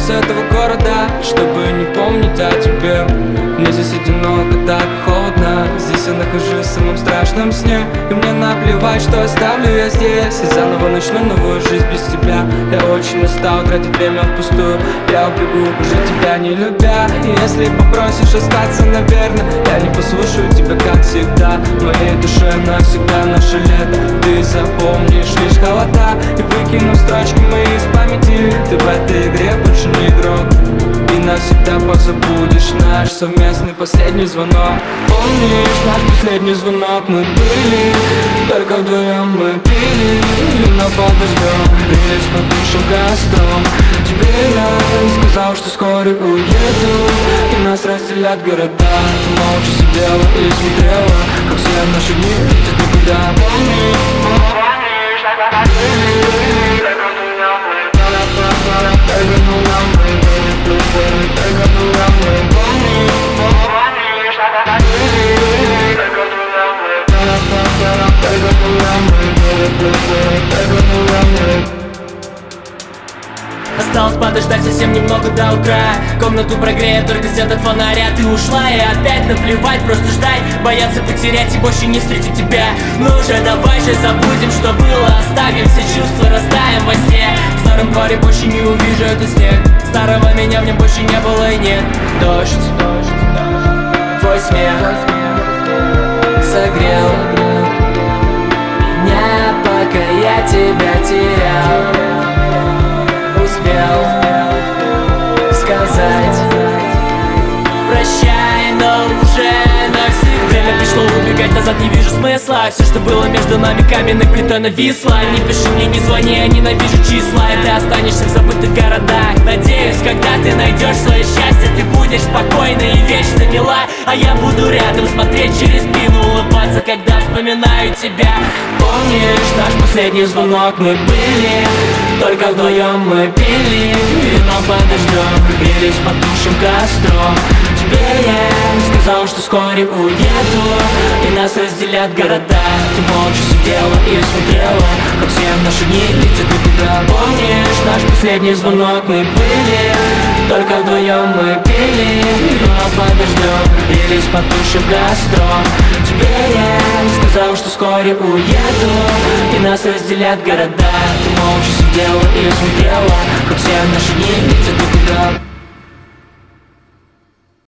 с этого города, чтобы не помнить о тебе. Мне здесь одиноко, так холодно. Здесь я нахожусь в самом страшном сне. И мне наплевать, что оставлю я здесь. И заново начну новую жизнь без тебя. Я очень устал тратить время впустую. Я убегу, уже тебя не любя. И если попросишь остаться, наверное, я не послушаю тебя, как всегда. В моей душе навсегда наше лето. Ты запомнишь лишь холода. И выкинув строчки мои из памяти, ты в этой игре больше не игрок. И навсегда позабудешь наш совместный последний звонок. Помнишь наш последний звонок? Мы были только вдвоем, мы пили вино под дождем, грелись под душем костром. Тебе я сказал, что вскоре уеду, и нас разделят города. Ты молча сидела и смотрела, как все наши дни летят никуда. Помнишь, как были только вдвоем, мы осталось подождать совсем немного до утра. Комнату прогреет только свет от фонаря. Ты ушла и опять наплевать, просто ждать. Бояться потерять и больше не встретить тебя. Ну же, давай же забудем, что было. Оставим все чувства, растаем во сне. В старом дворе больше не увижу этот снег. Старого меня в нем больше не было и нет. Дождь, твой смех согрел меня, пока я тебя терял. Успел сказать прощай, но уже навсегда. Время пришло убегать назад, не вижу смысла. Все, что было между нами, каменной плитой нависло. Не пиши мне, не звони, я ненавижу числа. И ты останешься в забытых городах. Надеюсь, когда ты найдешь свое счастье, ты будешь спокойна и вечно мила. А я буду рядом, смотреть через спину, улыбаться, когда вспоминаю тебя. Помнишь наш последний звонок? Мы были только вдвоем, мы пили вино под дождем, грелись под душем костром. Тебе я сказал, что вскоре уеду, и нас разделят города. Ты молча сидела и смотрела, как все наши дни летят никуда. Помнишь наш последний звонок? Мы были только вдвоем, мы пили вино под дождем, грелись под душем костром. Тебе я сказал, что вскоре уеду, и нас разделят города. Ты молча сидела и смотрела, как все наши дни летят никуда.